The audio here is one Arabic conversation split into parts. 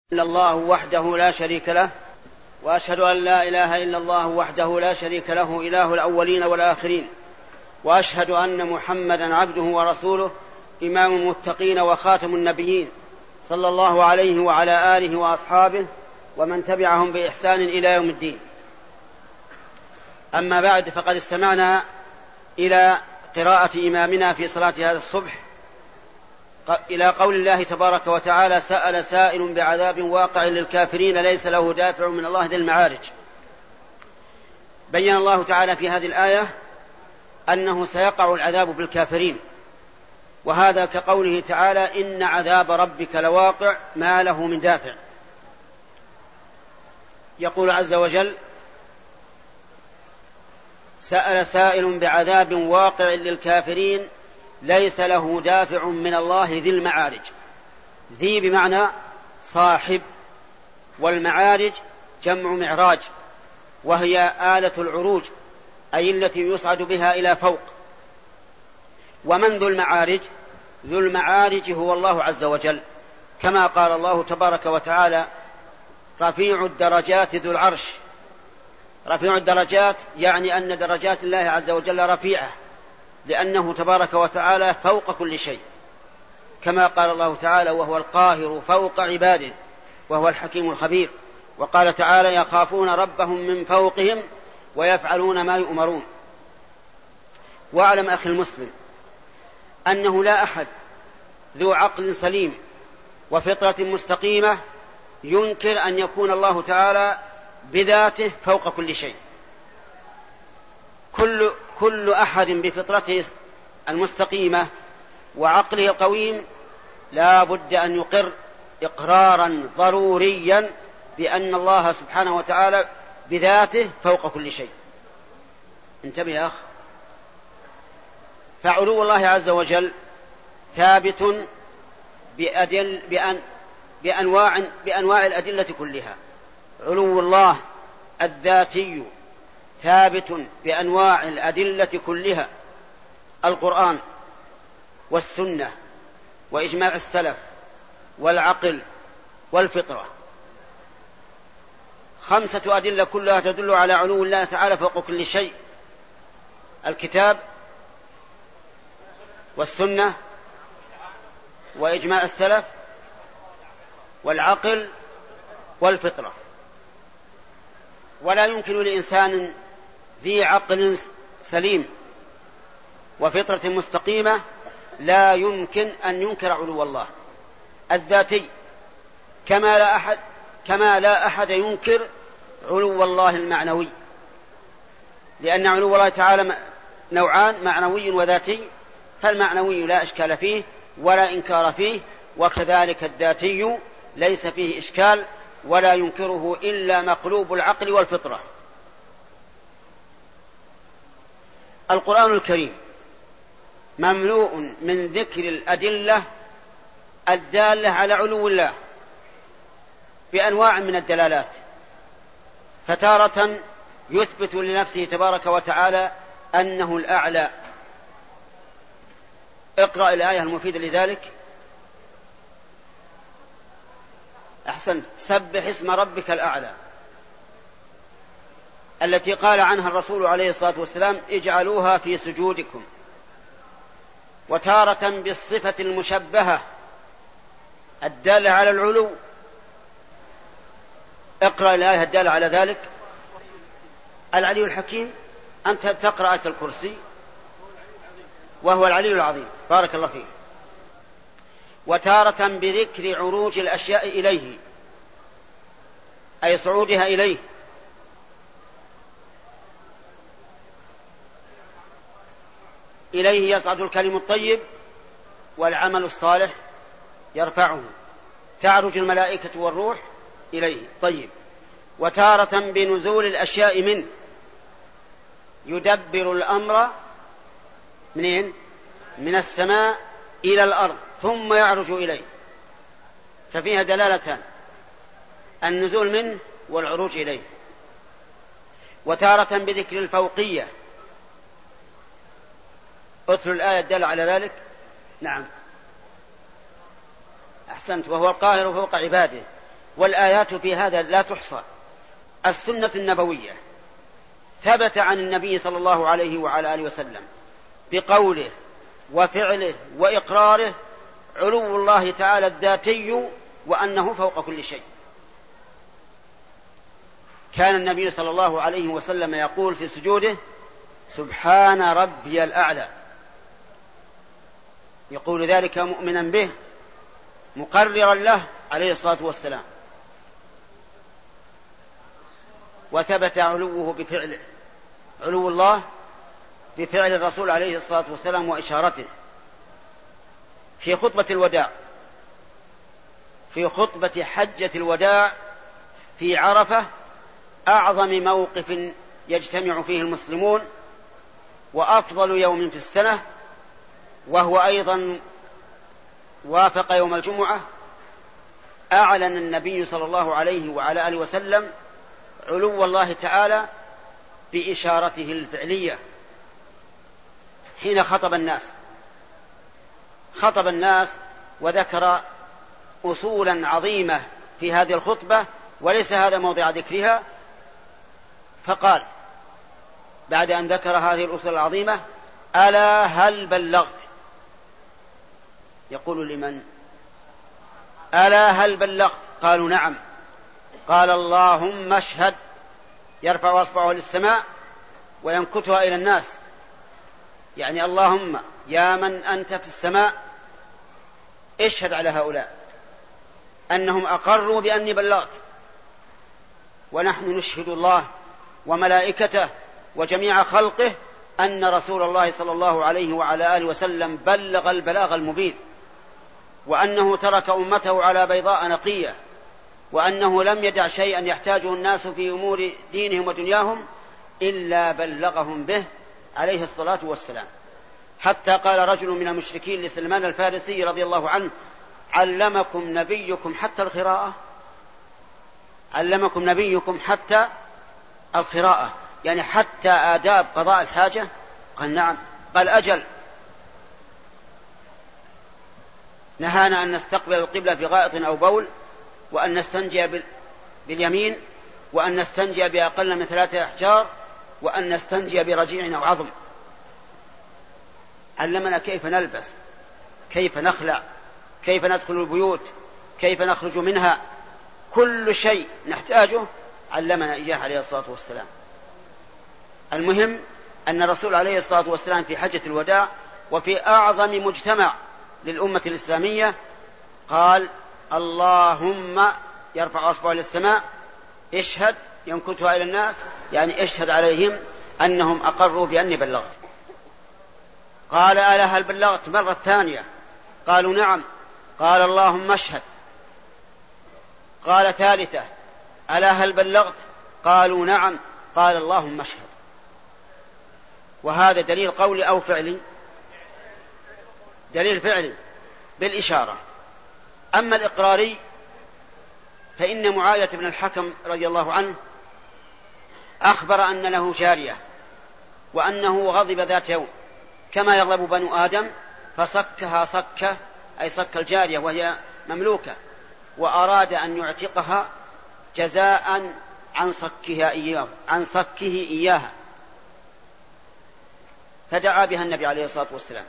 إلا الله وحده لا شريك له، وأشهد أن لا إله إلا الله وحده لا شريك له إله الأولين والآخرين، وأشهد أن محمدا عبده ورسوله إمام المتقين وخاتم النبيين، صلى الله عليه وعلى آله وأصحابه ومن تبعهم بإحسان إلى يوم الدين. أما بعد، فقد استمعنا إلى قراءة إمامنا في صلاة هذا الصبح إلى قول الله تبارك وتعالى: سأل سائل بعذاب واقع للكافرين ليس له دافع من الله ذي المعارج. بين الله تعالى في هذه الآية أنه سيقع العذاب بالكافرين، وهذا كقوله تعالى: إن عذاب ربك لواقع ما له من دافع. يقول عز وجل: سأل سائل بعذاب واقع للكافرين ليس له دافع من الله ذي المعارج. ذي بمعنى صاحب، والمعارج جمع معراج، وهي آلة العروج، أي التي يصعد بها إلى فوق. ومن ذو المعارج؟ ذو المعارج هو الله عز وجل، كما قال الله تبارك وتعالى: رفيع الدرجات ذو العرش. رفيع الدرجات يعني أن درجات الله عز وجل رفيعة، لأنه تبارك وتعالى فوق كل شيء، كما قال الله تعالى: وهو القاهر فوق عباده وهو الحكيم الخبير. وقال تعالى: يخافون ربهم من فوقهم ويفعلون ما يؤمرون. واعلم أخي المسلم أنه لا أحد ذو عقل سليم وفطرة مستقيمة ينكر أن يكون الله تعالى بذاته فوق كل شيء. كل أحد بفطرته المستقيمة وعقله القويم لا بد أن يقر إقرارا ضروريا بأن الله سبحانه وتعالى بذاته فوق كل شيء. انتبه يا أخ. فعلو الله عز وجل ثابت بأنواع الأدلة كلها. علو الله الذاتي ثابت بأنواع الأدلة كلها: القرآن والسنة وإجماع السلف والعقل والفطرة. 5 أدلة كلها تدل على علو الله تعالى فوق كل شيء: الكتاب والسنة وإجماع السلف والعقل والفطرة. ولا يمكن لإنسان ذي عقل سليم وفطرة مستقيمة لا يمكن أن ينكر علو الله الذاتي، كما لا أحد ينكر علو الله المعنوي، لأن علو الله تعالى نوعان: معنوي وذاتي. فالمعنوي لا إشكال فيه ولا إنكار فيه، وكذلك الذاتي ليس فيه إشكال ولا ينكره إلا مقلوب العقل والفطرة. القرآن الكريم مملوء من ذكر الأدلة الدالة على علو الله بأنواع من الدلالات، فتارة يثبت لنفسه تبارك وتعالى أنه الأعلى. اقرأ الآية المفيدة لذلك. أحسنت. سبح اسم ربك الأعلى، التي قال عنها الرسول عليه الصلاة والسلام: اجعلوها في سجودكم. وتارة بالصفة المشبهة الدالة على العلو. اقرأ الآية الدالة على ذلك: العلي الحكيم. أنت تقرأ آية الكرسي وهو العلي العظيم. بارك الله فيك. وتارة بذكر عروج الأشياء إليه، أي صعودها إليه. إليه يصعد الكلم الطيب والعمل الصالح يرفعه. تعرج الملائكة والروح إليه. طيب. وتارة بنزول الأشياء منه، يدبر الأمر منين؟ من السماء إلى الأرض ثم يعرج إليه. ففيها دلالتان: النزول منه والعروج إليه. وتارة بذكر الفوقية. اتلو الآية الدالة على ذلك. نعم، أحسنت. وهو القاهر فوق عباده والآيات في هذا لا تحصى. السنة النبوية ثبت عن النبي صلى الله عليه وعلى آله وسلم بقوله وفعله وإقراره علو الله تعالى الذاتي وأنه فوق كل شيء. كان النبي صلى الله عليه وسلم يقول في سجوده سبحان ربي الأعلى، يقول ذلك مؤمنا به مقررا له عليه الصلاة والسلام. وثبت علوه بفعله، علو الله بفعل الرسول عليه الصلاة والسلام وإشارته في خطبة الوداع، في خطبة حجة الوداع في عرفة، أعظم موقف يجتمع فيه المسلمون وأفضل يوم في السنة، وهو أيضا وافق يوم الجمعة. أعلن النبي صلى الله عليه وعلى آله وسلم علو الله تعالى بإشارته الفعلية حين خطب الناس وذكر أصولا عظيمة في هذه الخطبة وليس هذا موضع ذكرها. فقال بعد أن ذكر هذه الأصول العظيمة ألا هل بلغت؟ يقول لمن؟ ألا هل بلغت؟ قالوا نعم. قال اللهم اشهد، يرفع أصبعه للسماء وينكتها إلى الناس، يعني اللهم يا من أنت في السماء اشهد على هؤلاء أنهم أقروا بأني بلغت، ونحن نشهد الله وملائكته وجميع خلقه أن رسول الله صلى الله عليه وعلى آله وسلم بلغ البلاغ المبين، وأنه ترك أمته على بيضاء نقية، وأنه لم يدع شيئا يحتاجه الناس في أمور دينهم ودنياهم إلا بلغهم به عليه الصلاة والسلام. حتى قال رجل من المشركين لسلمان الفارسي رضي الله عنه علمكم نبيكم حتى القراءة؟ علمكم نبيكم حتى القراءة، يعني حتى آداب قضاء الحاجة؟ قال نعم. قال أجل. نهانا أن نستقبل القبلة بغائط أو بول، وأن نستنجي باليمين، وأن نستنجي بأقل من 3 أحجار، وأن نستنجي برجيع أو عظم. علمنا كيف نلبس، كيف نخلع، كيف ندخل البيوت، كيف نخرج منها، كل شيء نحتاجه علمنا إياه عليه الصلاة والسلام. المهم أن الرسول عليه الصلاة والسلام في حجة الوداع وفي أعظم مجتمع للأمة الإسلامية قال اللهم، يرفع أصبعه للسماء، اشهد، ينكتها إلى الناس، يعني اشهد عليهم أنهم أقروا بأني بلغت. قال ألا هل بلغت؟ مرة ثانية. قالوا نعم. قال اللهم اشهد. قال ثالثة ألا هل بلغت؟ قالوا نعم. قال اللهم اشهد. وهذا دليل قولي أو فعلي؟ دليل فعلي بالإشارة. أما الإقراري فإن معاوية بن الحكم رضي الله عنه أخبر أن له جارية وأنه غضب ذات يوم كما يغضب بنو آدم، فصكها صكة، أي صك الجارية وهي مملوكة، وأراد أن يعتقها جزاء عن صكه إياها، فدعا بها النبي عليه الصلاة والسلام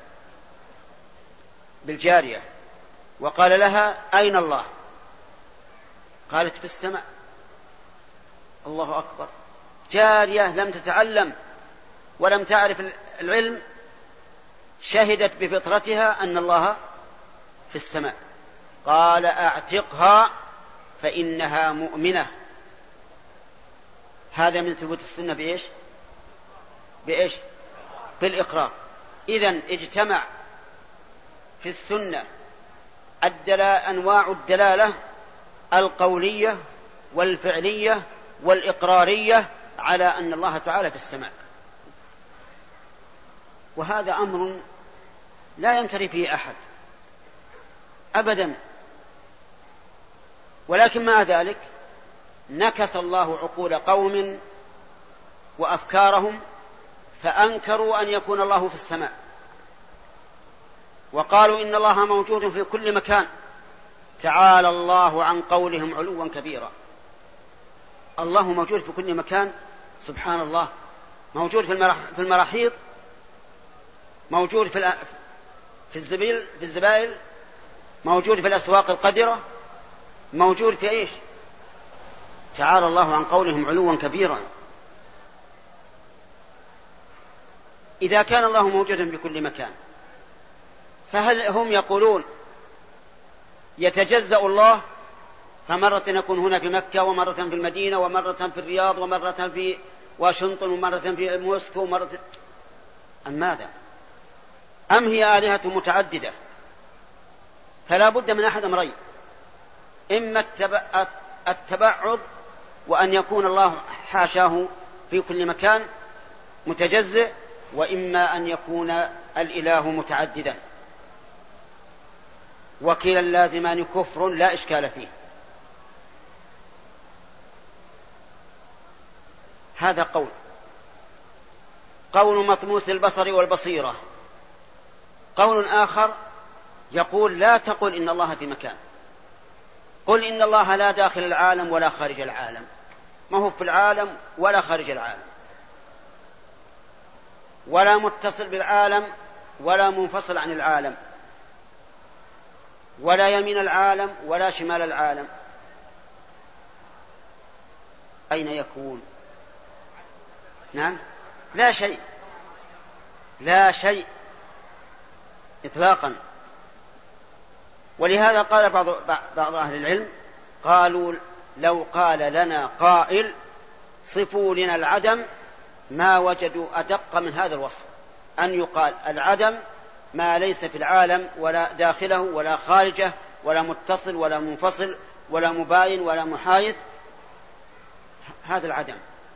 بالجارية وقال لها أين الله؟ قالت في السماء. الله أكبر، جارية لم تتعلم ولم تعرف العلم شهدت بفطرتها أن الله في السماء. قال أعتقها فإنها مؤمنة. هذا من ثبوت السنة بإيش؟ بالإقرار. إذن اجتمع في السنة أنواع الدلالة القولية والفعلية والإقرارية على أن الله تعالى في السماء، وهذا أمر لا يمتري فيه أحد أبدا. ولكن مع ذلك نكس الله عقول قوم وأفكارهم فأنكروا أن يكون الله في السماء، وقالوا إن الله موجود في كل مكان تعالى الله عن قولهم علوا كبيرا. الله موجود في كل مكان سبحان الله، موجود في المراحيض، موجود في الزبائل، موجود في الأسواق القذرة، موجود في إيش؟ تعالى الله عن قولهم علوا كبيرا. إذا كان الله موجودا في كل مكان، فهل هم يقولون يتجزأ الله، فمرة يكون هنا في مكة، ومرة في المدينة، ومرة في الرياض، ومرة في واشنطن، ومرة في موسكو، ومرة أم ماذا؟ أم هي آلهة متعددة؟ فلا بد من أحد أمرين: إما التبعض وأن يكون الله حاشاه في كل مكان متجزئ، وإما أن يكون الإله متعددا، وكلا اللازمان كفر لا إشكال فيه. هذا قول مطموس البصر والبصيرة. قول آخر يقول لا تقل إن الله في مكان، قل إن الله لا داخل العالم ولا خارج العالم، ما هو في العالم ولا خارج العالم، ولا متصل بالعالم ولا منفصل عن العالم، ولا يمين العالم ولا شمال العالم. أين يكون؟ نعم، لا شيء إطلاقا. ولهذا قال بعض أهل العلم، قالوا لو قال لنا قائل صفوا لنا العدم ما وجدوا أدق من هذا الوصف، أن يقال العدم ما ليس في العالم ولا داخله ولا خارجه ولا متصل ولا منفصل ولا مباين ولا محايد، هذا العدم.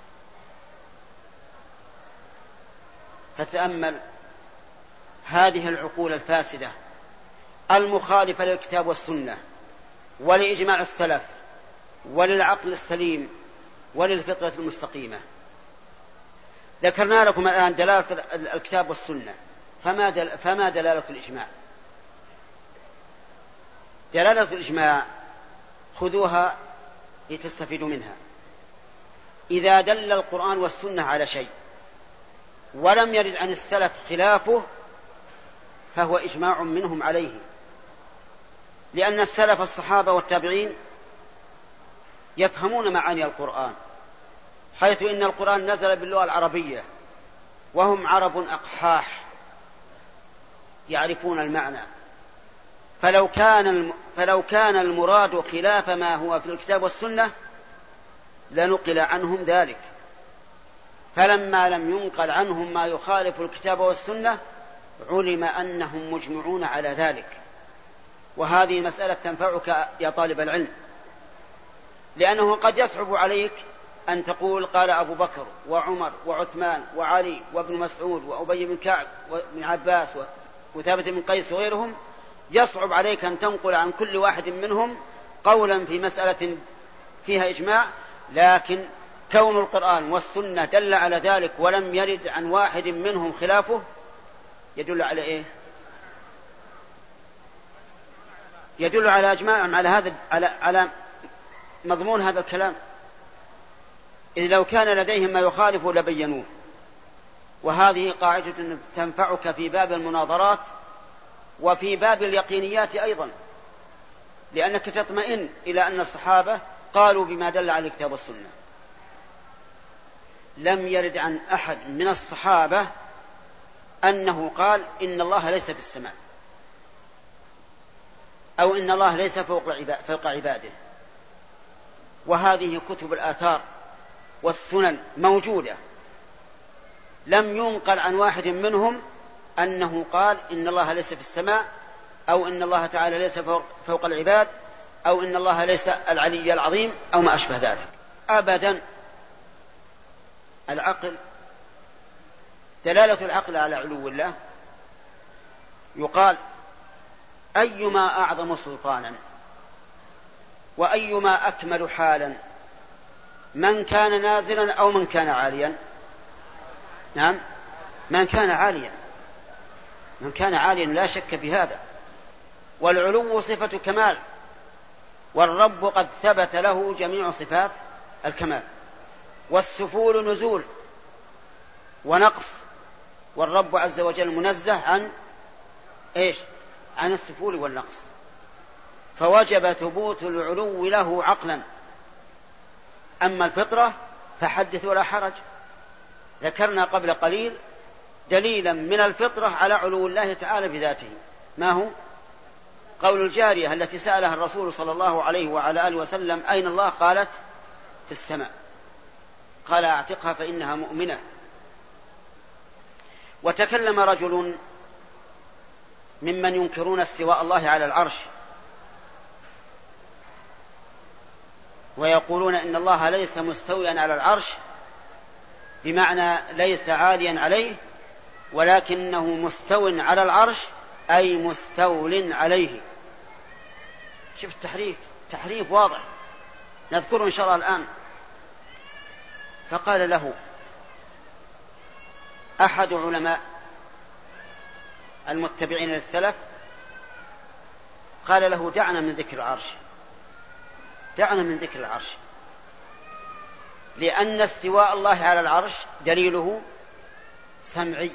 فتأمل هذه العقول الفاسدة المخالفة للكتاب والسنة ولإجماع السلف وللعقل السليم وللفطرة المستقيمة. ذكرنا لكم الآن دلالة الكتاب والسنة، فما دلالة الإجماع؟ دلالة الإجماع خذوها لتستفيدوا منها. إذا دل القرآن والسنة على شيء ولم يرد عن السلف خلافه فهو إجماع منهم عليه، لأن السلف الصحابة والتابعين يفهمون معاني القرآن، حيث إن القرآن نزل باللغة العربية وهم عرب أقحاح يعرفون المعنى. فلو كان المراد خلاف ما هو في الكتاب والسنة لنقل عنهم ذلك، فلما لم ينقل عنهم ما يخالف الكتاب والسنة علم أنهم مجمعون على ذلك. وهذه مسألة تنفعك يا طالب العلم، لأنه قد يصعب عليك أن تقول قال أبو بكر وعمر وعثمان وعلي وابن مسعود وأبي بن كعب وابن عباس وثابت بن قيس وغيرهم، يصعب عليك أن تنقل عن كل واحد منهم قولا في مسألة فيها إجماع. لكن كون القرآن والسنة دل على ذلك ولم يرد عن واحد منهم خلافه يدل على إيه؟ يدل على إجماعهم على مضمون هذا الكلام. إذ لو كان لديهم ما يخالف لبينوه. وهذه قاعدة تنفعك في باب المناظرات وفي باب اليقينيات أيضا، لأنك تطمئن إلى أن الصحابة قالوا بما دل على الكتاب والسنة. لم يرد عن أحد من الصحابة أنه قال إن الله ليس في السماء، أو إن الله ليس فوق عباده. وهذه كتب الآثار والسنن موجودة، لم ينقل عن واحد منهم أنه قال إن الله ليس في السماء، أو إن الله تعالى ليس فوق العباد، أو إن الله ليس العلي العظيم، أو ما أشبه ذلك أبدا. العقل، دلالة العقل على علو الله، يقال أيما أعظم سلطانا وأيما أكمل حالا، من كان نازلا أو من كان عاليا؟ نعم، من كان عاليا، من كان عاليا لا شك في هذا. والعلو صفة كمال، والرب قد ثبت له جميع صفات الكمال. والسفول نزول ونقص، والرب عز وجل منزه عن إيش؟ عن السفول والنقص، فوجب ثبوت العلو له عقلا. أما الفطرة فحدث ولا حرج، ذكرنا قبل قليل دليلا من الفطرة على علو الله تعالى بذاته. ما هو؟ قول الجارية التي سألها الرسول صلى الله عليه وعلى آله وسلم أين الله؟ قالت في السماء. قال اعتقها فإنها مؤمنة. وتكلم رجل ممن ينكرون استواء الله على العرش ويقولون إن الله ليس مستويا على العرش بمعنى ليس عاليا عليه، ولكنه مستو على العرش أي مستول عليه. شوف التحريف، تحريف واضح نذكره إن شاء الله الآن. فقال له أحد علماء المتبعين للسلف، قال له دعنا من ذكر العرش، دعنا من ذكر العرش، لأن استواء الله على العرش دليله سمعي،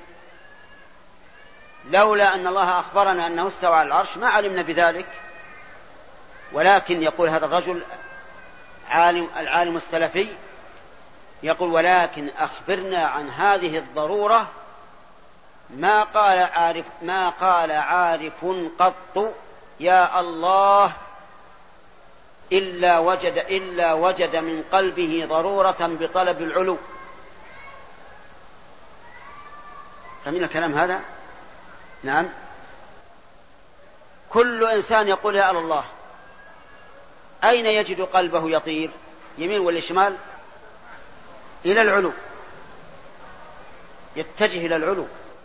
لولا أن الله أخبرنا أنه استوى على العرش ما علمنا بذلك. ولكن يقول هذا الرجل العالم السلفي، يقول ولكن أخبرنا عن هذه الضرورة ما قال عارف قط يا الله إلا وجد من قلبه ضرورة بطلب العلو. فمن الكلام هذا؟ نعم. كل إنسان يقول يا الله، أين يجد قلبه يطير؟ يمين ولا شمال؟ إلى العلو، يتجه إلى العلو.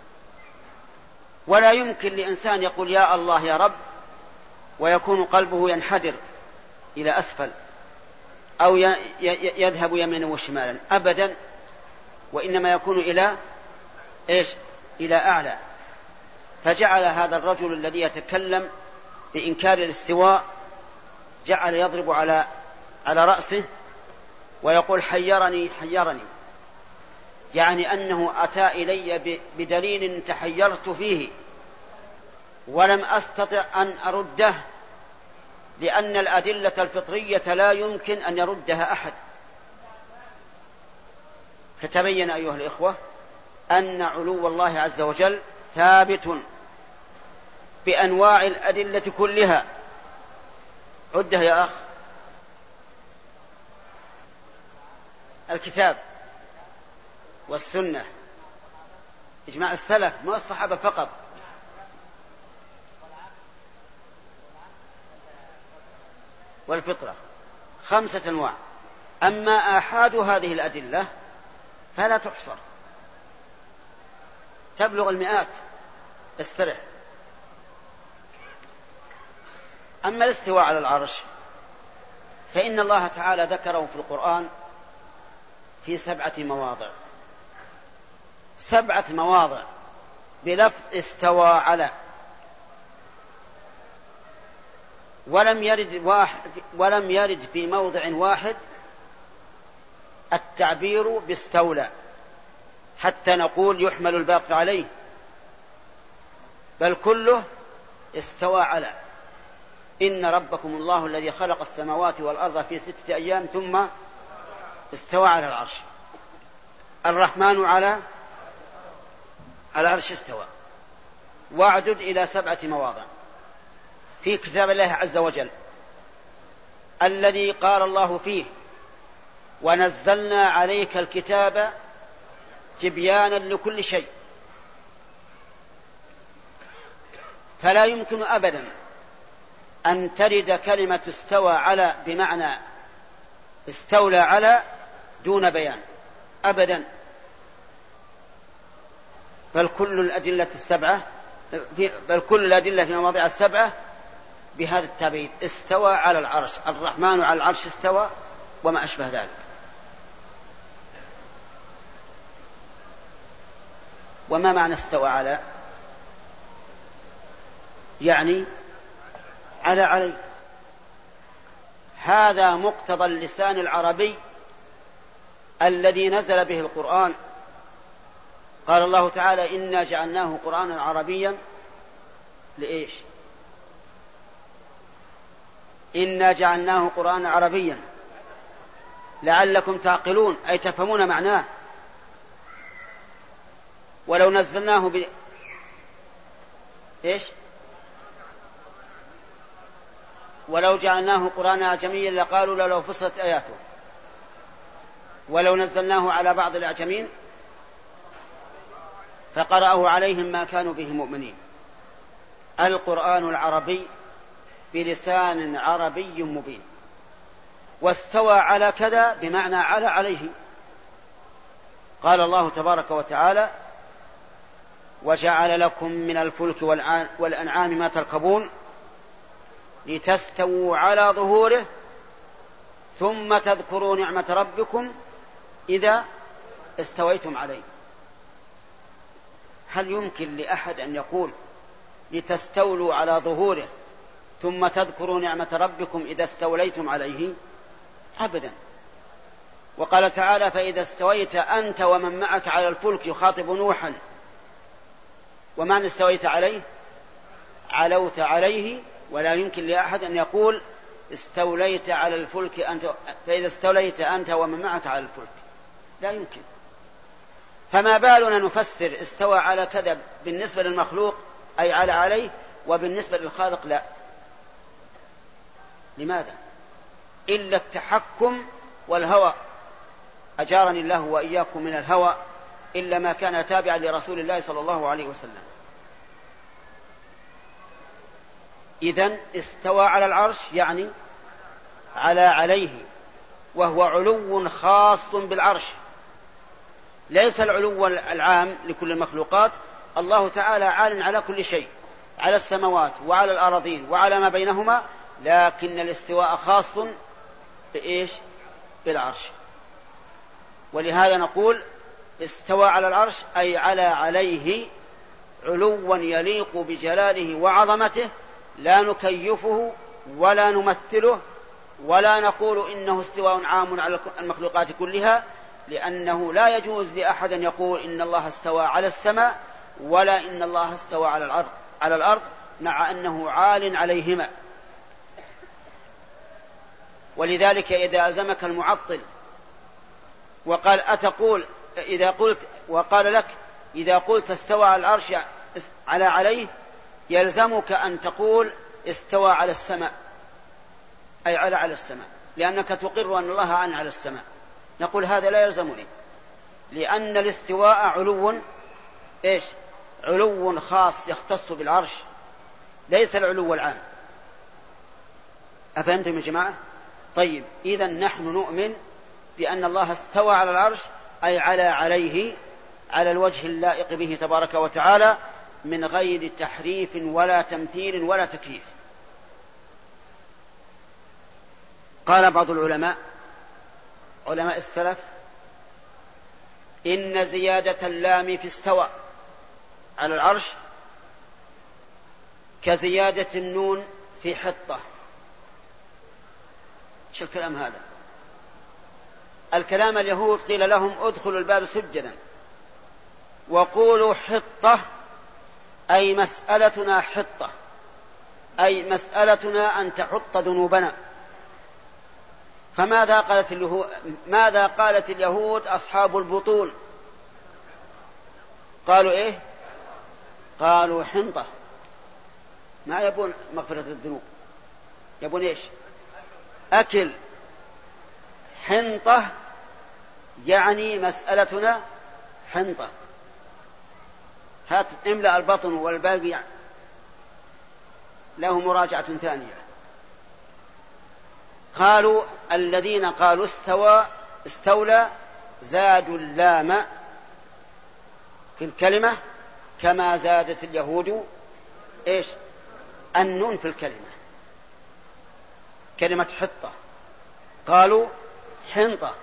ولا يمكن لإنسان يقول يا الله يا رب ويكون قلبه ينحدر إلى أسفل أو يذهب يمينا وشمالا أبدا، وإنما يكون إلى إيش؟ إلى أعلى. فجعل هذا الرجل الذي يتكلم بإنكار الاستواء جعل يضرب على رأسه ويقول حيرني حيرني، يعني أنه أتى إلي بدليل تحيرت فيه ولم أستطع أن أرده، لأن الأدلة الفطرية لا يمكن أن يردها أحد. فتبين أيها الإخوة أن علو الله عز وجل ثابت بأنواع الأدلة كلها. عدها يا أخ: الكتاب والسنة، إجماع السلف، ما الصحابة فقط، والفطرة، 5 أنواع. أما آحاد هذه الأدلة فلا تحصر، تبلغ المئات. استرح. أما الاستواء على العرش فإن الله تعالى ذكره في القرآن في 7 مواضع، 7 مواضع بلفظ استوى على، ولم يرد في موضع واحد التعبير باستولى حتى نقول يحمل الباقي عليه، بل كله استوى على. إن ربكم الله الذي خلق السماوات والأرض في 6 أيام ثم استوى على العرش. الرحمن على العرش استوى. واعدد إلى 7 مواضع في كتاب الله عز وجل الذي قال الله فيه ونزلنا عليك الكتاب تبيانا لكل شيء. فلا يمكن أبدا أن ترد كلمة استوى على بمعنى استولى على دون بيان أبدا، بل كل الأدلة في مواضع 7 بهذا التعبير: استوى على العرش، الرحمن على العرش استوى، وما أشبه ذلك. وما معنى استوى على؟ يعني علي. هذا مقتضى اللسان العربي الذي نزل به القرآن. قال الله تعالى إنا جعلناه قرآنا عربيا لإيش؟ إنا جعلناه قرآنا عربيا لعلكم تعقلون، أي تفهمون معناه. ولو نزلناه إيش؟ ولو جعلناه قرآنا أعجميا لقالوا لو فصلت آياته ولو نزلناه على بعض الأعجمين فقرأه عليهم ما كانوا به مؤمنين. القرآن العربي بلسان عربي مبين. واستوى على كذا بمعنى على عليه. قال الله تبارك وتعالى وجعل لكم من الفلك والأنعام ما تركبون لتستووا على ظهوره ثم تذكروا نعمة ربكم إذا استويتم عليه. هل يمكن لأحد أن يقول لتستولوا على ظهوره ثم تذكروا نعمة ربكم إذا استوليتم عليه؟ أبدا. وقال تعالى فإذا استويت أنت ومن معك على الفلك، يخاطب نوحا، ومعنى استويت عليه علوت عليه. ولا يمكن لأحد أن يقول استوليت على الفلك أنت، فإذا استوليت أنت ومن معك على الفلك، لا يمكن. فما بالنا نفسر استوى على كذا بالنسبة للمخلوق أي على عليه، وبالنسبة للخالق لا. لماذا؟ إلا التحكم والهوى، أجارني الله وإياكم من الهوى، إلا ما كان تابعا لرسول الله صلى الله عليه وسلم. إذن استوى على العرش يعني على عليه، وهو علو خاص بالعرش، ليس العلو العام لكل المخلوقات. الله تعالى عال على كل شيء، على السماوات وعلى الأراضين وعلى ما بينهما، لكن الاستواء خاص بإيش؟ بالعرش. ولهذا نقول استوى على العرش أي على عليه علوا يليق بجلاله وعظمته، لا نكيفه ولا نمثله ولا نقول إنه استواء عام على المخلوقات كلها، لأنه لا يجوز لأحد أن يقول إن الله استوى على السماء ولا إن الله استوى على الأرض مع أنه عال عليهما. ولذلك إذا ألزمك المعطل وقال أتقول إذا قلت وقال لك إذا قلت استوى على العرش على عليه، يلزمك أن تقول استوى على السماء أي على السماء، لأنك تقر أن الله عن على السماء. نقول هذا لا يلزمني، لأن الاستواء علو إيش؟ علو خاص يختص بالعرش، ليس العلو العام. أفهمتم يا جماعة؟ طيب، إذا نحن نؤمن بأن الله استوى على العرش أي عليه على الوجه اللائق به تبارك وتعالى، من غير تحريف ولا تمثيل ولا تكييف. قال بعض العلماء علماء السلف إن زيادة اللام في استوى على العرش كزيادة النون في حطة. شو الكلام هذا؟ الكلام اليهود قيل لهم ادخلوا الباب سجدا وقولوا حطة، أي مسألتنا حطة، أي مسألتنا أن تحط ذنوبنا. ماذا قالت اليهود أصحاب البطون؟ قالوا إيه؟ قالوا حنطة. ما يبون مغفرة الذنوب، يبون إيش؟ أكل. حنطة يعني مسألتنا حنطة. هات املأ البطن والباقي له مراجعة ثانية. قالوا الذين قالوا استولى زادوا اللام في الكلمة كما زادت اليهود إيش؟ النون في الكلمة. كلمة حطة قالوا حنطة،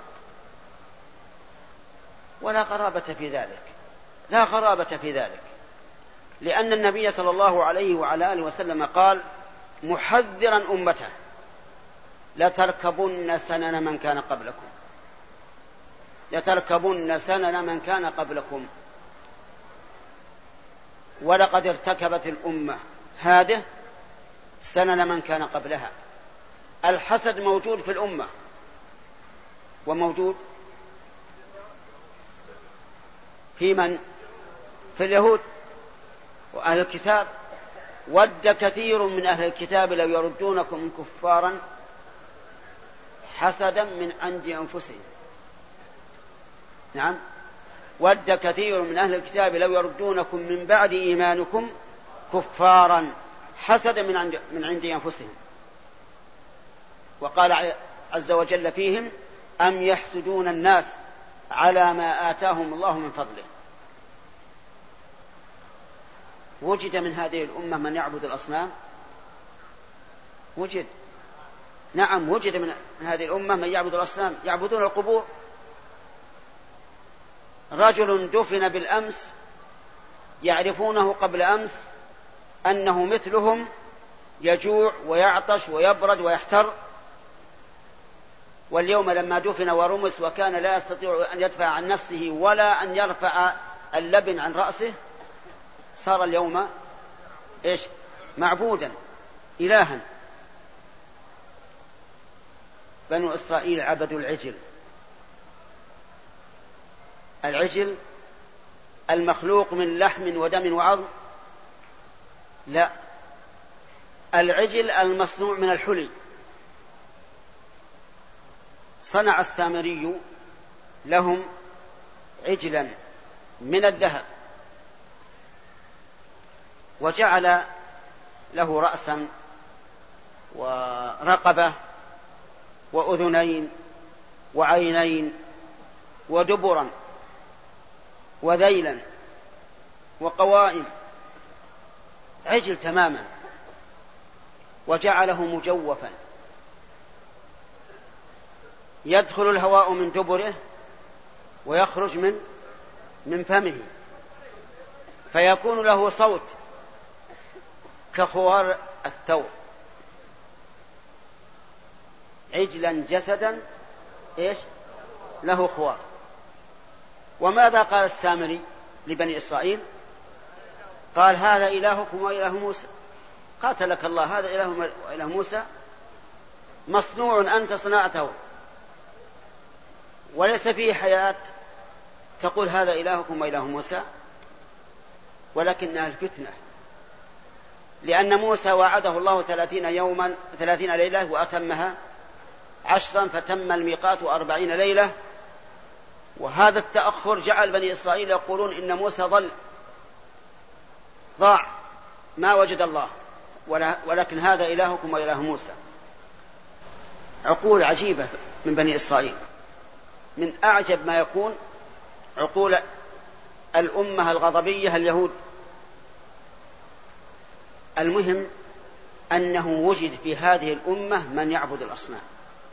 ولا غرابة في ذلك، لا غرابة في ذلك، لأن النبي صلى الله عليه وعلى آله وسلم قال محذرا أمته لتركبن سنن من كان قبلكم، لتركبن سنن من كان قبلكم. ولقد ارتكبت الأمة هذه سنن من كان قبلها. الحسد موجود في الأمة، وموجود في من؟ في اليهود وأهل الكتاب. ود كثير من أهل الكتاب لو يردونكم كفارا حسدا من عند أنفسهم. نعم، ود كثير من أهل الكتاب لو يردونكم من بعد إيمانكم كفارا حسدا من عند أنفسهم. وقال عز وجل فيهم: أم يحسدون الناس على ما آتاهم الله من فضله. وجد من هذه الأمة من يعبد الأصنام؟ وجد، نعم وجد من هذه الأمة من يعبد الأصنام، يعبدون القبور. رجل دفن بالأمس يعرفونه قبل أمس أنه مثلهم يجوع ويعطش ويبرد ويحتر، واليوم لما دفن ورمس وكان لا يستطيع أن يدفع عن نفسه ولا أن يرفع اللبن عن رأسه، صار اليوم إيش؟ معبودا إلها. بنو إسرائيل عبدوا العجل. العجل المخلوق من لحم ودم وعظم؟ لا، العجل المصنوع من الحلي. صنع السامري لهم عجلا من الذهب، وجعل له رأسا ورقبة وأذنين وعينين ودبرا وذيلا وقوائم، عجل تماما، وجعله مجوفا يدخل الهواء من دبره ويخرج من فمه، فيكون له صوت كخوار الثور. عجلا جسدا إيش؟ له خوار. وماذا قال السامري لبني إسرائيل؟ قال: هذا إلهكم وإله موسى. قاتلك الله، هذا إله وإله موسى مصنوع أنت صنعته وليس فيه حياة تقول هذا إلهكم وإله موسى؟ ولكنها الفتنة، لأن موسى وعده الله 30 ليلة وأتمها 10 فتم الميقات 40 ليلة. وهذا التأخر جعل بني إسرائيل يقولون إن موسى ضاع ما وجد الله، ولكن هذا إلهكم وإله موسى. عقول عجيبة من بني إسرائيل، من أعجب ما يكون عقول الأمة الغضبية اليهود. المهم أنه وجد في هذه الأمة من يعبد الأصنام.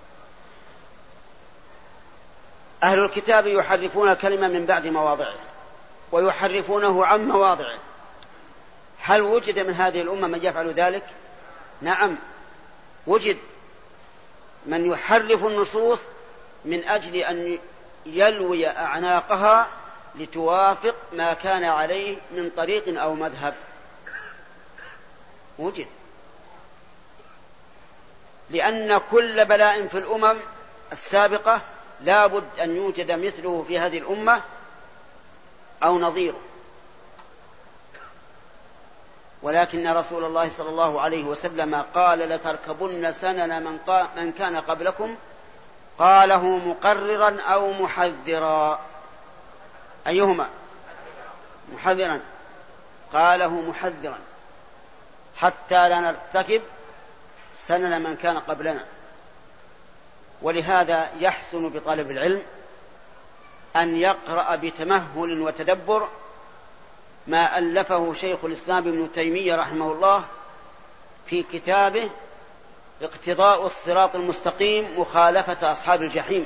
أهل الكتاب يحرفون الكلمة من بعد مواضعه ويحرفونه عن مواضعه. هل وجد من هذه الأمة من يفعل ذلك؟ نعم وجد من يحرف النصوص من أجل أن يلوي أعناقها لتوافق ما كان عليه من طريق أو مذهب. وجد، لأن كل بلاء في الأمم السابقة لا بد أن يوجد مثله في هذه الأمة أو نظيره. ولكن رسول الله صلى الله عليه وسلم قال: لتركبن سنن من كان قبلكم، قاله مقررا أو محذرا. أيهما؟ محذرا. قاله محذرا حتى لا نرتكب سنن من كان قبلنا. ولهذا يحسن بطالب العلم أن يقرأ بتمهل وتدبر ما ألفه شيخ الإسلام ابن تيمية رحمه الله في كتابه اقتضاء الصراط المستقيم مخالفة أصحاب الجحيم،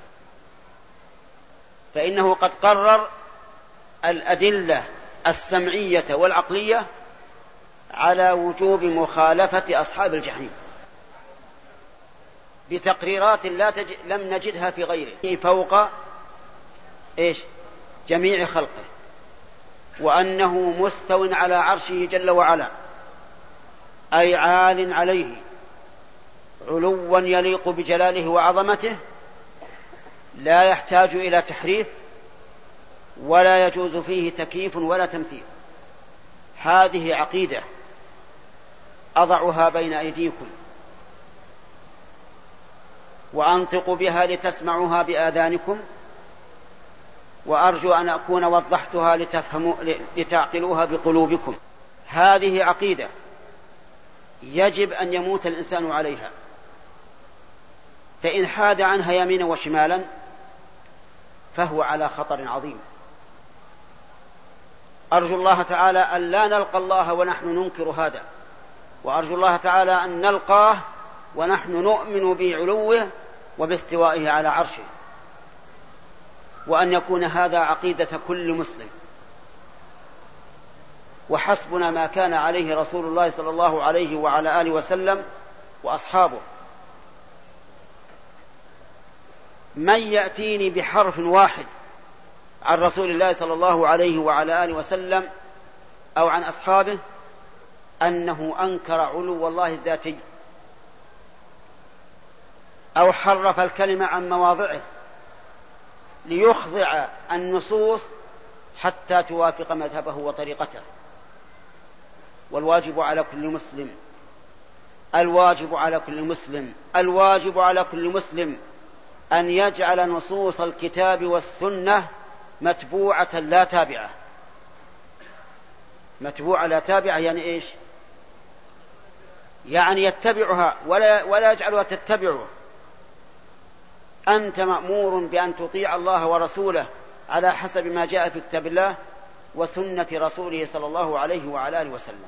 فإنه قد قرر الأدلة السمعية والعقلية على وجوب مخالفة أصحاب الجحيم. بتقريرات لم نجدها في غيره، فوق جميع خلقه، وأنه مستو على عرشه جل وعلا، أي عال عليه علوا يليق بجلاله وعظمته، لا يحتاج إلى تحريف ولا يجوز فيه تكييف ولا تمثيل. هذه عقيدة أضعها بين أيديكم وأنطق بها لتسمعوها بآذانكم، وأرجو أن أكون وضحتها لتعقلوها بقلوبكم. هذه عقيدة يجب أن يموت الإنسان عليها، فإن حاد عنها يمينا وشمالا فهو على خطر عظيم. أرجو الله تعالى أن لا نلقى الله ونحن ننكر هذا، وأرجو الله تعالى أن نلقاه ونحن نؤمن بعلوه وباستوائه على عرشه، وأن يكون هذا عقيدة كل مسلم. وحسبنا ما كان عليه رسول الله صلى الله عليه وعلى آله وسلم وأصحابه. من يأتيني بحرف واحد عن رسول الله صلى الله عليه وعلى آله وسلم أو عن أصحابه أنه أنكر علو الله الذاتي أو حرف الكلمة عن مواضعه ليخضع النصوص حتى توافق مذهبه وطريقته. والواجب على كل مسلم، الواجب على كل مسلم، الواجب على كل مسلم أن يجعل نصوص الكتاب والسنة متبوعة لا تابعة. متبوعة لا تابعة يعني إيش؟ يعني يتبعها ولا يجعلها تتبعه. أنت مأمور بأن تطيع الله ورسوله على حسب ما جاء في كتاب الله وسنة رسوله صلى الله عليه وعلى آله وسلم.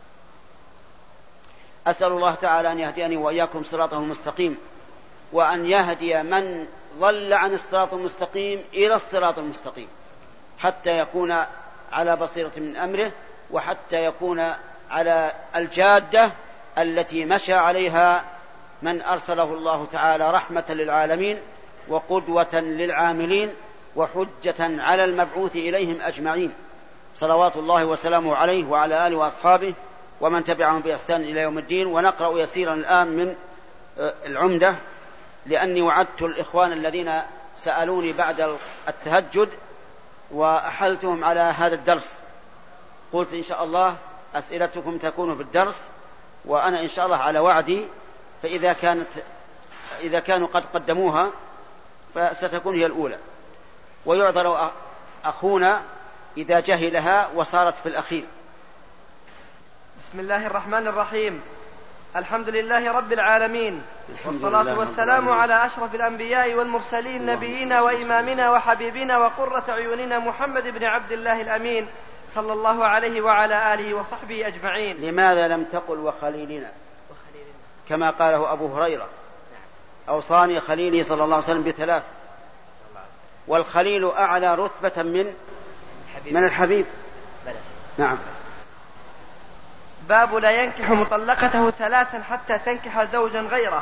أسأل الله تعالى أن يهديني وإياكم صراطه المستقيم، وأن يهدي من ضل عن الصراط المستقيم إلى الصراط المستقيم، حتى يكون على بصيرة من أمره، وحتى يكون على الجادة التي مشى عليها من أرسله الله تعالى رحمة للعالمين وقدوة للعاملين وحجة على المبعوث إليهم أجمعين، صلوات الله وسلامه عليه وعلى آله وأصحابه ومن تبعهم بإحسان إلى يوم الدين. ونقرأ يسيرا الآن من العمدة، لأني وعدت الإخوان الذين سألوني بعد التهجد وأحلتهم على هذا الدرس، قلت إن شاء الله أسئلتكم تكون في الدرس، وأنا إن شاء الله على وعدي، إذا كانوا قد قدموها فستكون هي الأولى، ويعذر أخونا إذا جهلها وصارت في الأخير. بسم الله الرحمن الرحيم. الحمد لله رب العالمين، والصلاة والسلام على أشرف الأنبياء والمرسلين، نبينا وإمامنا وحبيبنا وقرة عيوننا محمد بن عبد الله الأمين، صلى الله عليه وعلى آله وصحبه أجمعين. لماذا لم تقل وخليلنا كما قاله أبو هريرة؟ أوصاني خليلي صلى الله عليه وسلم بثلاث، والخليل أعلى رتبة من الحبيب. نعم. باب لا ينكح مطلقته ثلاثا حتى تنكح زوجا غيره.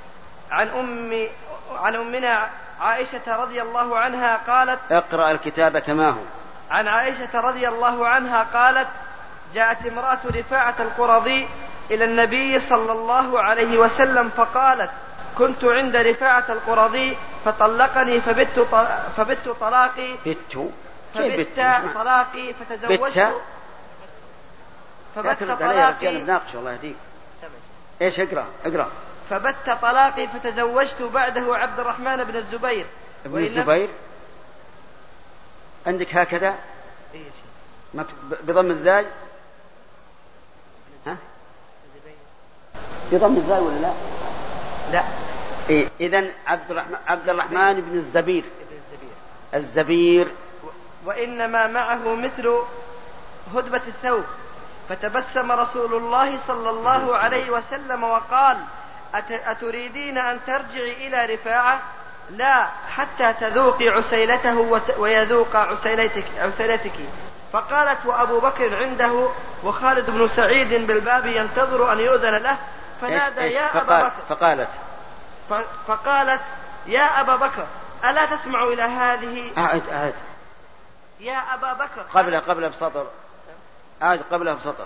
عن أمنا عائشة رضي الله عنها قالت: اقرأ الكتاب كما هو. عن عائشة رضي الله عنها قالت: جاءت امرأة رفاعة القرظي إلى النبي صلى الله عليه وسلم فقالت: كنت عند رفاعة القرظي فطلقني فبت طلاقي فتزوجت فبت طلاقي فتزوجت بعده عبد الرحمن بن الزبير. ابن الزبير عندك هكذا بضم الزاي؟ ها؟ بضم الزاي ولا لا؟ لا. إذن عبد الرحمن بن الزبير. الزبير. وإنما معه مثل هدبة الثوب. فتبسم رسول الله صلى الله عليه وسلم وقال: أتريدين أن ترجعي إلى رفاعة؟ لا، حتى تذوقي عسيلته ويذوق عسيلتك. فقالت: وأبو بكر عنده وخالد بن سعيد بالباب ينتظر أن يؤذن له، فنادى: يا أبا بكر. فقالت: فقالت يا أبا بكر ألا تسمع إلى هذه. أعد يا أبا بكر قبله بسطر. أعد قبله بسطر.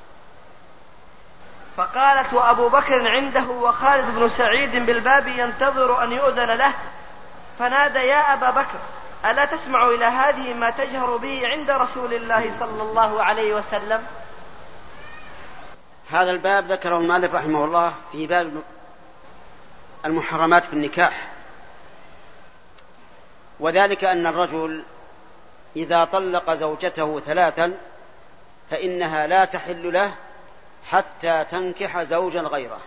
فقالت وأبو بكر عنده وخالد بن سعيد بالباب ينتظر أن يؤذن له، فنادى يا أبا بكر ألا تسمع إلى هذه ما تجهر به عند رسول الله صلى الله عليه وسلم. هذا الباب ذكره المؤلف رحمه الله في باب المحرمات في النكاح، وذلك أن الرجل إذا طلق زوجته 3 فإنها لا تحل له حتى تنكح زوجا غيره،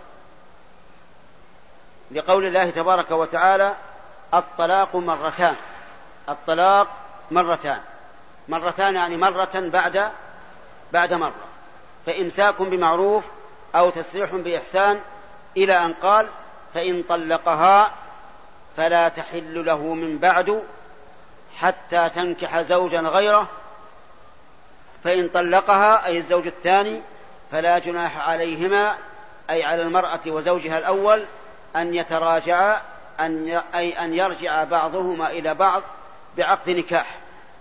لقول الله تبارك وتعالى الطلاق مرتان. الطلاق مرتان يعني مرة بعد مرة، فإمساك بمعروف أو تسريح بإحسان، إلى أن قال فإن طلقها فلا تحل له من بعد حتى تنكح زوجا غيره. فإن طلقها أي الزوج الثاني فلا جناح عليهما أي على المرأة وزوجها الأول أن يتراجعا أي أن يرجع بعضهما إلى بعض بعقد نكاح.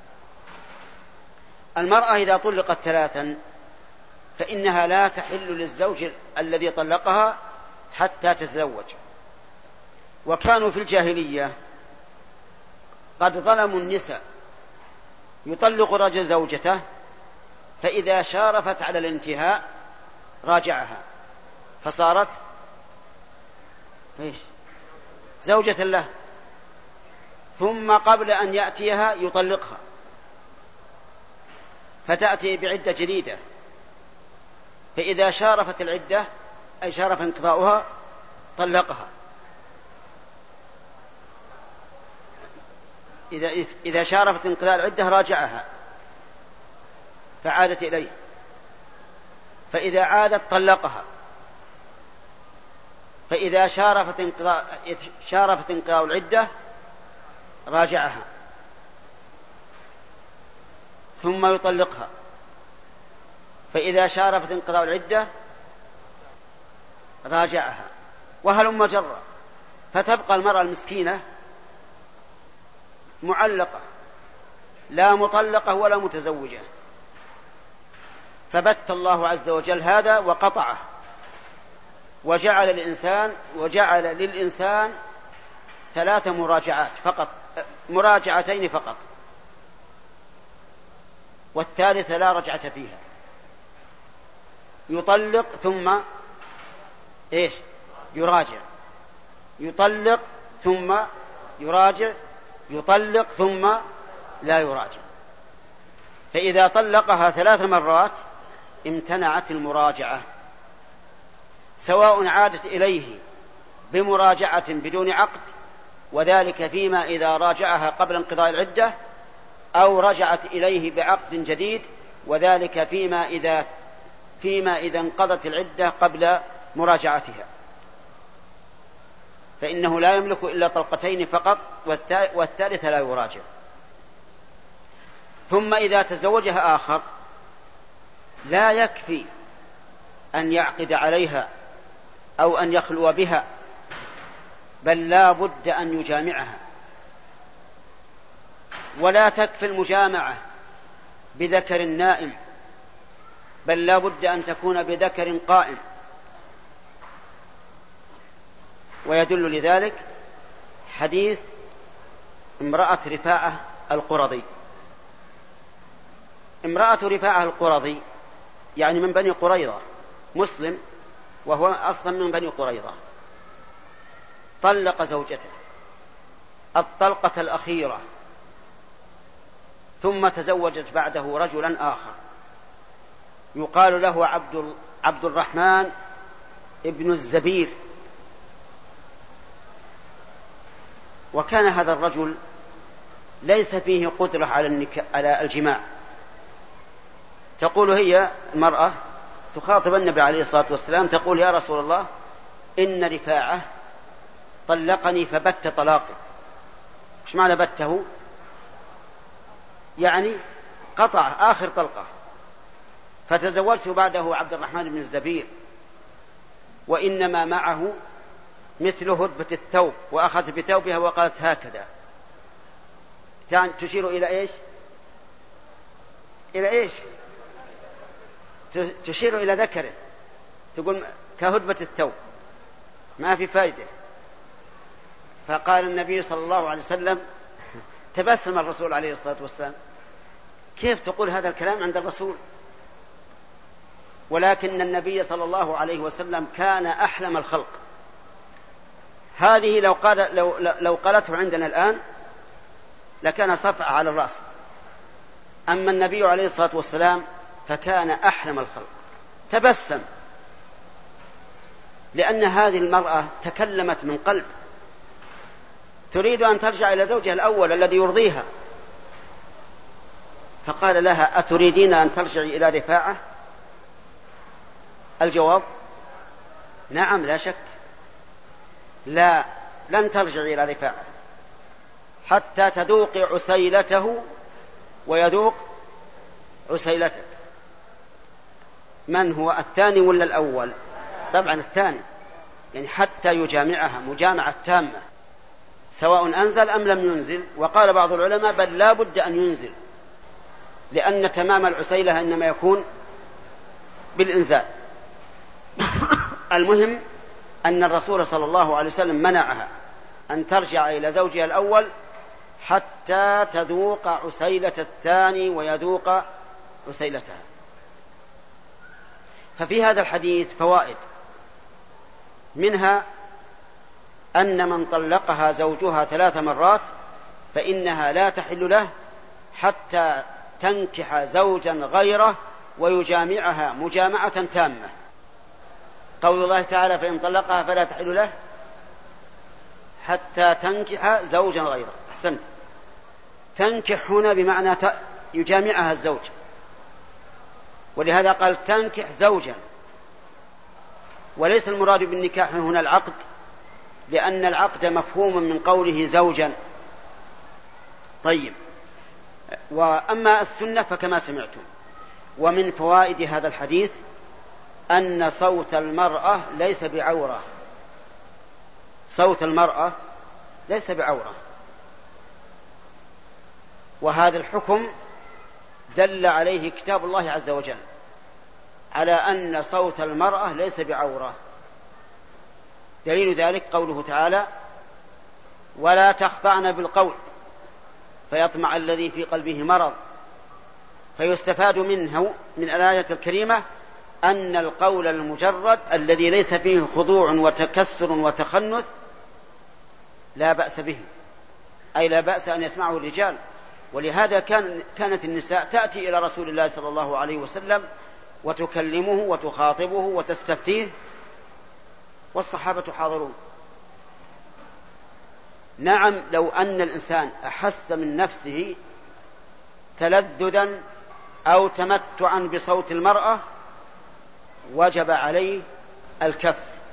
المرأة إذا طلقت 3 فإنها لا تحل للزوج الذي طلقها حتى تتزوج. وكانوا في الجاهلية قد ظلموا النساء، يطلق رجل زوجته فإذا شارفت على الانتهاء راجعها فصارت زوجة له، ثم قبل أن يأتيها يطلقها فتأتي بعدة جديدة، فإذا شارفت العدة أي شارف انقضاؤها طلقها. إذا شارفت انقضاء العدة راجعها فعادت إليه، فإذا عادت طلقها، فإذا شارفت انقضاء العدة راجعها ثم يطلقها، فإذا شارفت انقضاء العدة راجعها، وهلم جرا، فتبقى المرأة المسكينة معلقة لا مطلقة ولا متزوجة. فبت الله عز وجل هذا وقطعه، وجعل للإنسان 3 مراجعات فقط، مراجعتين فقط، والثالثة لا رجعة فيها. يطلق ثم يراجع، يطلق ثم يراجع، يطلق ثم لا يراجع. فإذا طلقها 3 مرات امتنعت المراجعة، سواء عادت إليه بمراجعة بدون عقد، وذلك فيما إذا راجعها قبل انقضاء العدة، أو رجعت إليه بعقد جديد، وذلك فيما إذا انقضت العدة قبل مراجعتها، فإنه لا يملك إلا طلقتين فقط، والثالثة لا يراجع. ثم إذا تزوجها آخر لا يكفي أن يعقد عليها أو أن يخلو بها، بل لا بد أن يجامعها، ولا تكفي المجامعة بذكر نائم، بل لا بد أن تكون بذكر قائم. ويدل لذلك حديث امرأة رفاعة القرظي. امرأة رفاعة القرظي يعني من بني قريظة، مسلم وهو أصلا من بني قريظة، طلق زوجته الطلقة الأخيرة، ثم تزوجت بعده رجلا آخر يقال له عبد الرحمن ابن الزبير. وكان هذا الرجل ليس فيه قدرة على الجماع. تقول هي المرأة تخاطب النبي عليه الصلاة والسلام تقول يا رسول الله إن رفاعة طلقني فبت طلاقي. ايش معنى بته؟ يعني قطع آخر طلقة، فتزوجت بعده عبد الرحمن بن الزبير، وإنما معه مثل هدبة الثوب، وأخذت بثوبها وقالت هكذا. تشير إلى إيش؟ إلى إيش؟ تشير إلى ذكره، تقول كهدبة الثوب، ما في فائدة. فقال النبي صلى الله عليه وسلم، تبسم الرسول عليه الصلاة والسلام، كيف تقول هذا الكلام عند الرسول؟ ولكن النبي صلى الله عليه وسلم كان أحلم الخلق. هذه لو قالته عندنا الآن لكان صفع على الرأس. أما النبي عليه الصلاة والسلام فكان أحلم الخلق، تبسم، لأن هذه المرأة تكلمت من قلب، تريد أن ترجع إلى زوجها الأول الذي يرضيها، فقال لها أتريدين أن ترجعي إلى رفاعة؟ الجواب نعم لا شك، لا، لن ترجعي إلى رفاعة حتى تذوقي عسيلته ويذوق عسيلتك. من هو الثاني ولا الأول؟ طبعا الثاني، يعني حتى يجامعها مجامعة تامة سواء أنزل أم لم ينزل. وقال بعض العلماء بل لا بد أن ينزل، لأن تمام العسيلة إنما يكون بالإنزال. المهم أن الرسول صلى الله عليه وسلم منعها أن ترجع إلى زوجها الأول حتى تذوق عسيلة الثاني ويذوق عسيلتها. ففي هذا الحديث فوائد، منها أن من طلقها زوجها 3 مرات فإنها لا تحل له حتى تنكح زوجا غيره ويجامعها مجامعة تامة. قول الله تعالى فإن طلقها فلا تحل له حتى تنكح زوجا غيره. أحسنت، تنكح هنا بمعنى يجامعها الزوج، ولهذا قال تنكح زوجا، وليس المراد بالنكاح هنا العقد، لأن العقد مفهوم من قوله زوجا. طيب، وأما السنة فكما سمعتم. ومن فوائد هذا الحديث أن صوت المرأة ليس بعورة، صوت المرأة ليس بعورة، وهذا الحكم دل عليه كتاب الله عز وجل على أن صوت المرأة ليس بعورة. دليل ذلك قوله تعالى ولا تخضعن بالقول فيطمع الذي في قلبه مرض. فيستفاد منه من الآية الكريمة أن القول المجرد الذي ليس فيه خضوع وتكسر وتخنث لا بأس به، أي لا بأس أن يسمعه الرجال. ولهذا كانت النساء تأتي إلى رسول الله صلى الله عليه وسلم وتكلمه وتخاطبه وتستفتيه، والصحابة حاضرون. نعم، لو أن الإنسان أحس من نفسه تلذذا أو تمتعا بصوت المرأة وجب عليه الكف،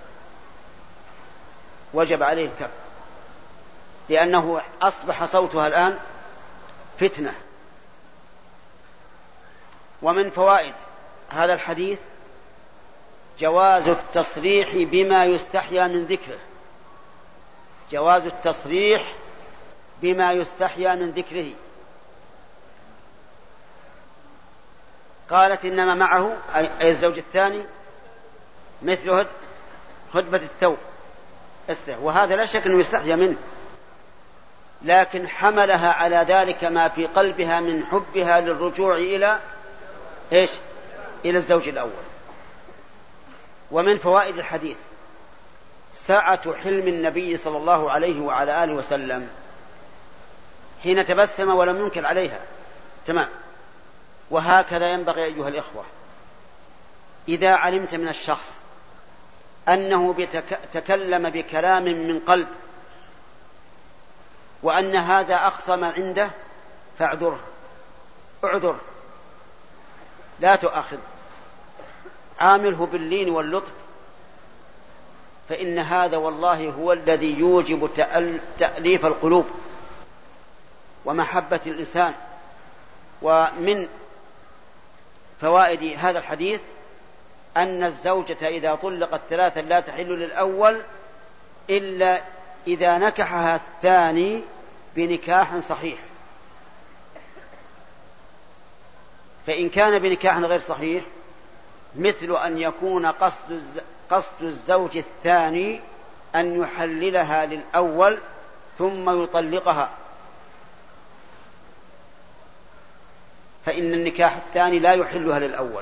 وجب عليه الكف، لأنه أصبح صوتها الآن فتنة. ومن فوائد هذا الحديث جواز التصريح بما يستحيا من ذكره، جواز التصريح بما يستحيا من ذكره. قالت إنما معه أي الزوج الثاني مثل هدبة الثوب، وهذا لا شك أنه يستحيا منه، لكن حملها على ذلك ما في قلبها من حبها للرجوع إلى إيش؟ إلى الزوج الأول. ومن فوائد الحديث سعة حلم النبي صلى الله عليه وعلى آله وسلم حين تبسم ولم ينكر عليها. تمام. وهكذا ينبغي أيها الإخوة، إذا علمت من الشخص أنه تكلم بكلام من قلب وأن هذا أقصى ما عنده فاعذره، اعذره، لا تؤاخذ، عامله باللين واللطف، فإن هذا والله هو الذي يوجب تأليف القلوب ومحبة الإنسان. ومن فوائد هذا الحديث أن الزوجة إذا طلقت 3 لا تحل للأول إلا إذا نكحها الثاني بنكاح صحيح. فإن كان بنكاح غير صحيح مثل أن يكون قصد الزوج الثاني أن يحللها للأول ثم يطلقها، فإن النكاح الثاني لا يحلها للأول.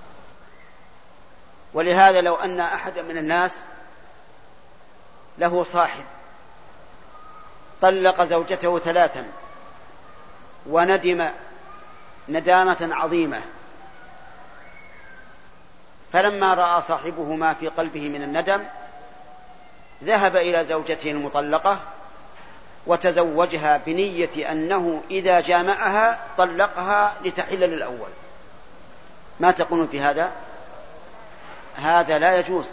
ولهذا لو أن أحد من الناس له صاحب طلق زوجته 3 وندم ندامة عظيمة، فلما رأى صاحبه ما في قلبه من الندم ذهب إلى زوجته المطلقة وتزوجها بنية أنه إذا جامعها طلقها لتحل للأول. ما تقولون في هذا؟ هذا لا يجوز،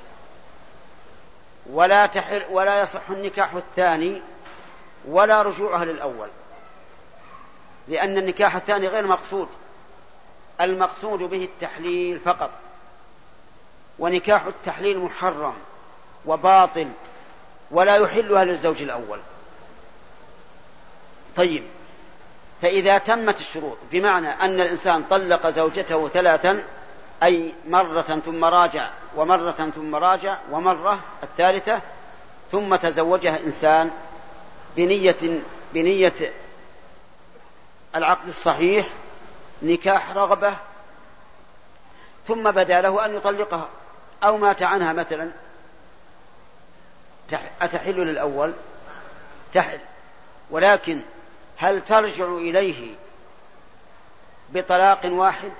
ولا يصح النكاح الثاني ولا رجوعها للأول، لأن النكاح الثاني غير مقصود، المقصود به التحليل فقط، ونكاح التحليل محرم وباطل ولا يحلها للزوج الأول. طيب، فإذا تمت الشروط بمعنى أن الإنسان طلق زوجته 3 أي مرة ثم راجع ومرة ثم راجع ومرة الثالثة، ثم تزوجها إنسان بنية العقد الصحيح نكاح رغبة، ثم بدا له أن يطلقها أو مات عنها مثلا، أتحل للأول؟ تحل، ولكن هل ترجع إليه بطلاق واحد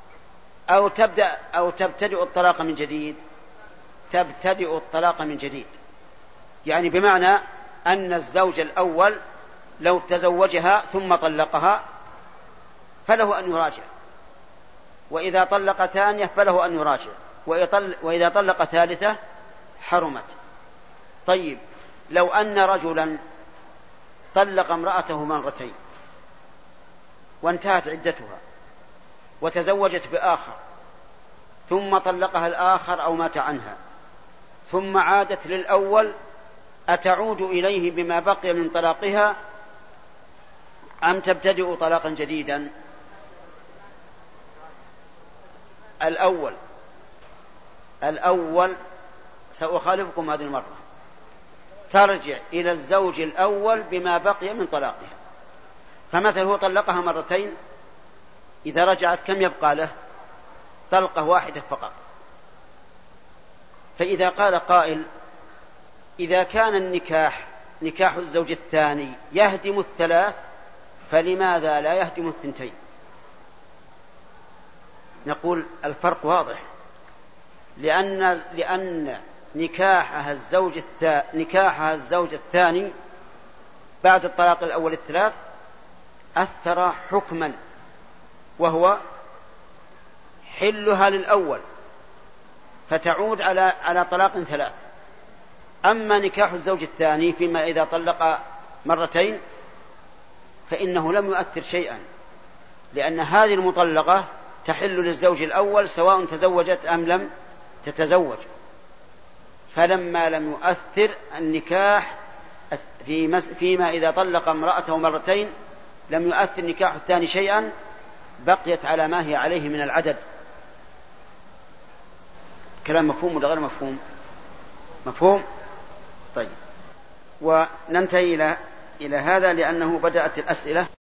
أو تبتدئ الطلاق من جديد؟ تبتدئ الطلاق من جديد، يعني بمعنى أن الزوج الأول لو تزوجها ثم طلقها فله أن يراجع، وإذا طلق ثانية فله أن يراجع، وإذا طلق ثالثة حرمت. طيب، لو أن رجلا طلق امرأته 2 وانتهت عدتها وتزوجت بآخر ثم طلقها الآخر أو مات عنها ثم عادت للأول، أتعود إليه بما بقي من طلاقها أم تبتدئ طلاقا جديدا؟ الأول سأخالفكم هذه المرة، ترجع إلى الزوج الأول بما بقي من طلاقها. فمثل هو طلقها 2، إذا رجعت كم يبقى له؟ طلقة واحدة فقط. فإذا قال قائل إذا كان النكاح نكاح الزوج الثاني يهدم 3 فلماذا لا يهدم 2؟ نقول الفرق واضح، لأن نكاحها الزوج الثاني بعد الطلاق الأول 3 أثر حكما، وهو حلها للأول فتعود على طلاق 3. أما نكاح الزوج الثاني فيما إذا طلق 2 فإنه لم يؤثر شيئا، لأن هذه المطلقة تحل للزوج الأول سواء تزوجت أم لم تتزوج. فلما لم يؤثر النكاح فيما إذا طلق امرأته 2 لم يؤثر نكاح الثاني شيئا، بقيت على ما هي عليه من العدد. كلام مفهوم ولا غير مفهوم؟ مفهوم؟ طيب، وننتهي إلى هذا لأنه بدأت الأسئلة.